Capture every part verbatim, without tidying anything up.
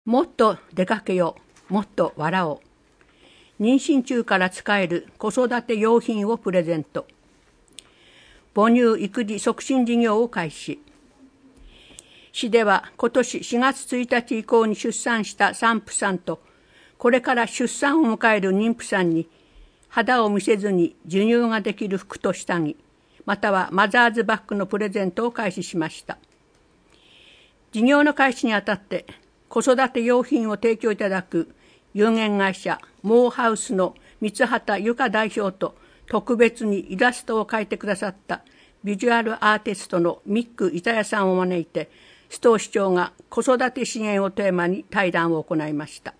もっと出かけよう、もっと笑おう。妊娠中から使える子育て用品をプレゼント。母乳育児促進事業を開始。市では今年しがつついたち以降に出産した産婦さんと、これから出産を迎える妊婦さんに、肌を見せずに授乳ができる服と下着、またはマザーズバッグのプレゼントを開始しました。事業の開始にあたって、子育て用品を提供いただく有限会社モーハウスの三畑由香代表と特別にイラストを描いてくださったビジュアルアーティストのミック・イタヤさんを招いて、須藤市長が子育て支援をテーマに対談を行いました。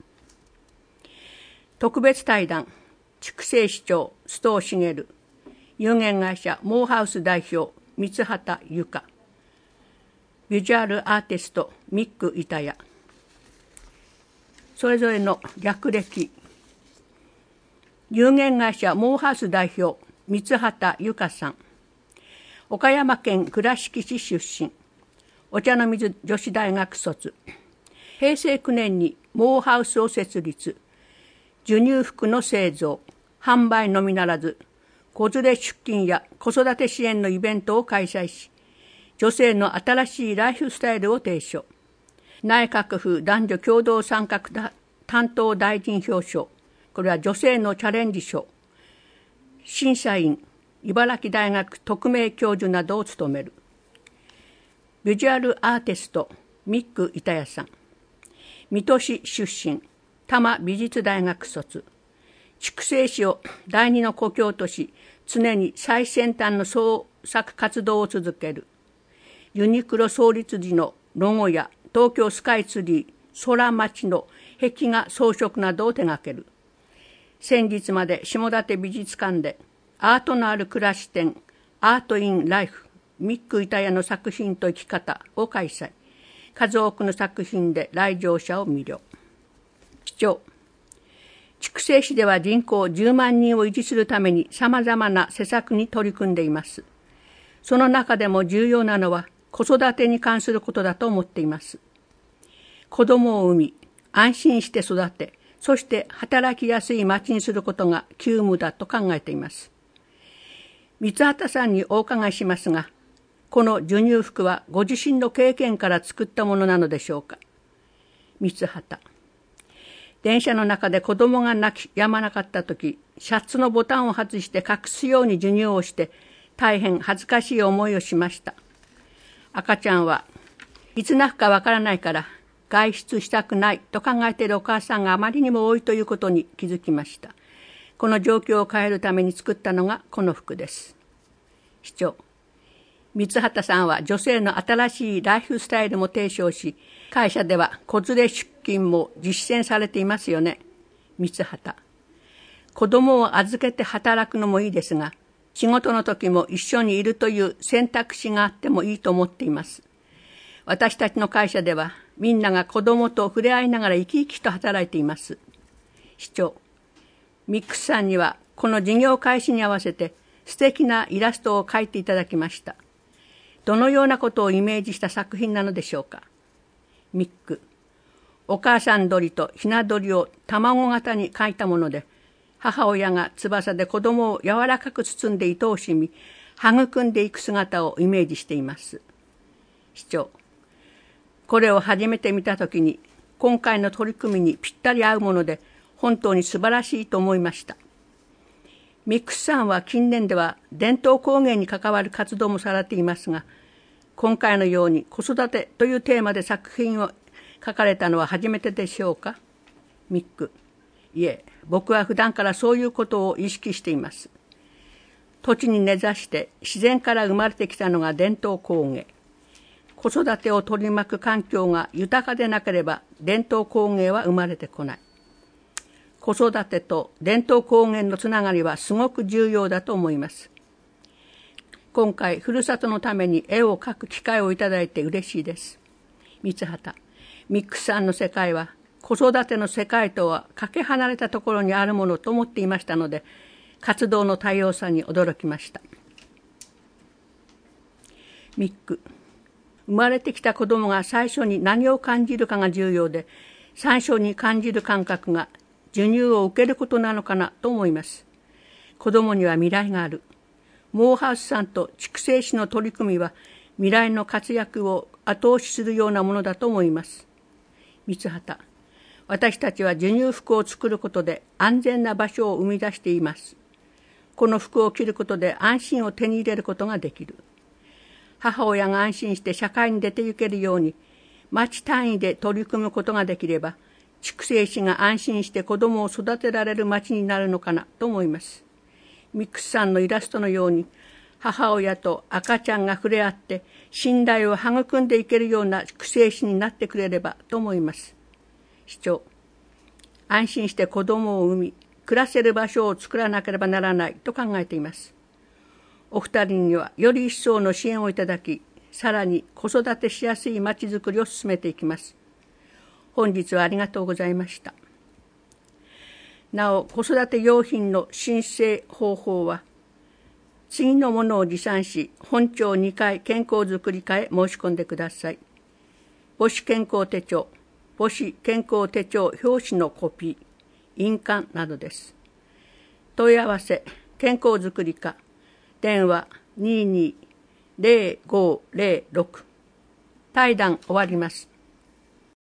特別対談、筑西市長須藤茂、有限会社モーハウス代表三畑由香、ビジュアルアーティストミック・イタヤ、それぞれの略歴。有限会社モーハウス代表三畑由香さん、岡山県倉敷市出身、お茶の水女子大学卒、へいせいきゅうねんにモーハウスを設立、授乳服の製造販売のみならず子連れ出勤や子育て支援のイベントを開催し、女性の新しいライフスタイルを提唱。内閣府男女共同参画担当大臣表彰、これは女性のチャレンジ賞、審査員、茨城大学特命教授などを務める。ビジュアルアーティストミック・イタヤさん、水戸市出身、多摩美術大学卒、筑西市を第二の故郷とし、常に最先端の創作活動を続ける。ユニクロ創立時のロゴや東京スカイツリー、空町の壁画装飾などを手掛ける。先日まで下館美術館でアートのある暮らし展、アートインライフ、ミック・イタヤの作品と生き方を開催。数多くの作品で来場者を魅了。市長、筑西市では人口じゅうまんにんを維持するために様々な施策に取り組んでいます。その中でも重要なのは子育てに関することだと思っています。子供を産み、安心して育て、そして働きやすい町にすることが急務だと考えています。三畑さんにお伺いしますが、この授乳服はご自身の経験から作ったものなのでしょうか。三畑、電車の中で子供が泣き止まなかったとき、シャツのボタンを外して隠すように授乳をして、大変恥ずかしい思いをしました。赤ちゃんはいつ泣くかわからないから外出したくないと考えているお母さんがあまりにも多いということに気づきました。この状況を変えるために作ったのがこの服です。市長、三畑さんは女性の新しいライフスタイルも提唱し、会社では子連れ出勤も実践されていますよね。三畑、子供を預けて働くのもいいですが、仕事の時も一緒にいるという選択肢があってもいいと思っています。私たちの会社ではみんなが子供と触れ合いながら生き生きと働いています。市長、ミックスさんにはこの事業開始に合わせて素敵なイラストを描いていただきました。どのようなことをイメージした作品なのでしょうか。ミック、お母さん鳥とひな鳥を卵型に描いたもので、母親が翼で子供を柔らかく包んで愛おしみ、育んでいく姿をイメージしています。市長、これを初めて見たときに、今回の取り組みにぴったり合うもので、本当に素晴らしいと思いました。ミックスさんは近年では伝統工芸に関わる活動もされていますが、今回のように子育てというテーマで作品を書かれたのは初めてでしょうか。ミック、いえ、僕は普段からそういうことを意識しています。土地に根ざして自然から生まれてきたのが伝統工芸。子育てを取り巻く環境が豊かでなければ伝統工芸は生まれてこない。子育てと伝統工芸のつながりはすごく重要だと思います。今回、ふるさとのために絵を描く機会をいただいて嬉しいです。三畑、ミックスさんの世界は子育ての世界とはかけ離れたところにあるものと思っていましたので、活動の多様さに驚きました。ミック、生まれてきた子供が最初に何を感じるかが重要で、 最初に感じる感覚が授乳を受けることなのかなと思います。子供には未来がある。モーハウスさんと畜生師の取り組みは未来の活躍を後押しするようなものだと思います。三畑、私たちは授乳服を作ることで安全な場所を生み出しています。この服を着ることで安心を手に入れることができる。母親が安心して社会に出て行けるように、町単位で取り組むことができれば、畜生師が安心して子供を育てられる町になるのかなと思います。ミックスさんのイラストのように、母親と赤ちゃんが触れ合って信頼を育んでいけるような畜生師になってくれればと思います。市長、安心して子供を産み、暮らせる場所を作らなければならないと考えています。お二人にはより一層の支援をいただき、さらに子育てしやすいまちづくりを進めていきます。本日はありがとうございました。なお、子育て用品の申請方法は、次のものを持参し、本庁にかい健康づくり課へ申し込んでください。母子健康手帳、母子健康手帳表紙のコピー、印鑑などです。問い合わせ、健康づくり課、電話にーにー ゼロごゼロろく。対談終わります。